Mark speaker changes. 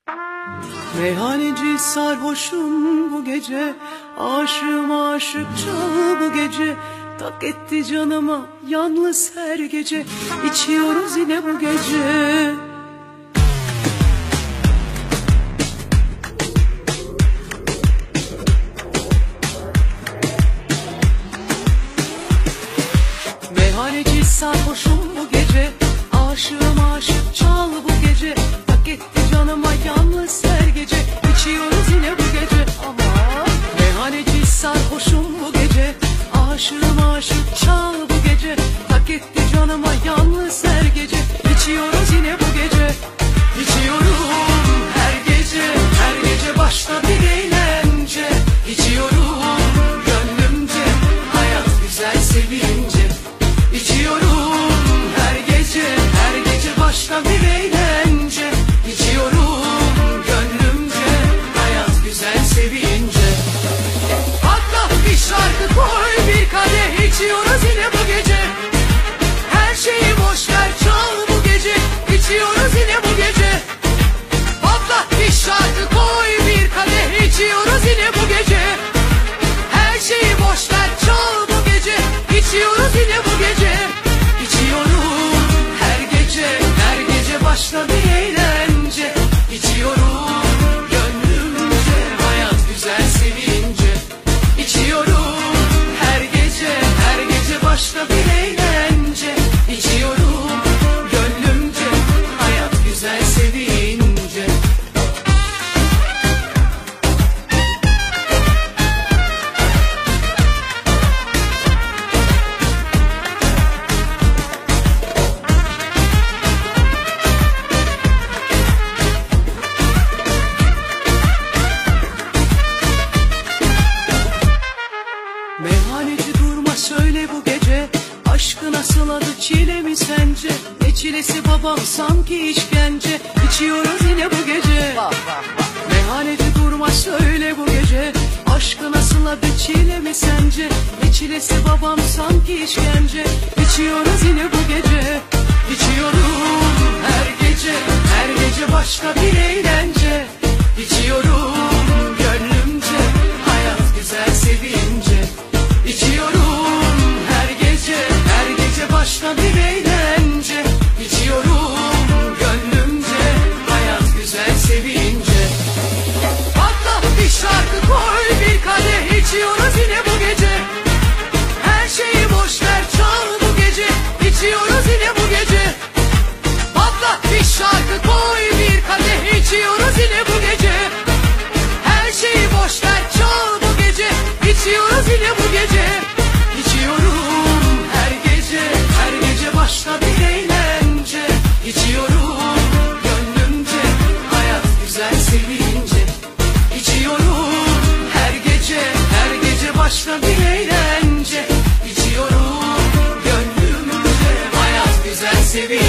Speaker 1: Meyhaneci sarhoşum bu gece, aşığım aşık çal bu gece. Tak etti canıma yalnız her gece, içiyoruz yine bu gece. Meyhaneci sarhoşum bu gece, aşığım aşık çal bu gece. Tak etti canıma yalnız her gece, içiyoruz yine bu gece. Ama meyhaneci sarhoşum bu gece, aşığım aşık çal bu gece. Tak etti canıma yalnız her gece, içiyoruz yine bu gece. İçiyorum her gece, her gece başta bir eğlence. İçiyorum gönlümce, hayat güzel sevince. İçiyorum her gece, her gece başka bir eğlence. İçiyorum gönlümce, hayat güzel sevince. Patlat bir şarkı koy bir kadeh, içiyoruz yine bu gece. Her şeyi boş ver çal bu gece, içiyoruz yine bu gece. Patlat bir şarkı koy bir kadeh, içiyoruz yine bu gece. Her şeyi boş ver çal bu gece, içiyoruz yine bu gece. İçiyorum her gece, her gece başka bir eğlence. İçiyorum gönlümce, hayat güzel sevince. İçiyorum her gece, her gece başka bir eğlence. İçiyorum gönlümce, hayat güzel sevince. Meyhaneci durma söyle bu gece, aşkı nasıl adı çile mi sence? Ne çilesi babam sanki işkence, içiyoruz yine bu gece. Meyhaneci durma söyle bu gece, aşkı nasıl adı çile mi sence? Ne çilesi babam sanki işkence, içiyoruz yine bu gece. İçiyorum her gece, her gece başka bir eğlence. İçiyorum gönlümce, hayat güzel sevince. İçiyorum her gece, her gece başka bir eğlence. İçiyorum gönlümce, hayat güzel sevince. Patlat bir şarkı koy bir kadeh, içiyoruz yine bu gece. Her şeyi boş ver çal bu gece, içiyoruz yine bu gece. Patlat bir şarkı koy bir kadeh, içiyoruz yine bu gece. Her şeyi boş ver çal bu gece, içiyoruz yine bu gece. İçiyorum her gece, her gece başka bir eğlence. İçiyorum gönlümce, hayat güzel sevince. İçiyorum her gece, her gece başka bir eğlence. İçiyorum gönlümce, hayat güzel sevince.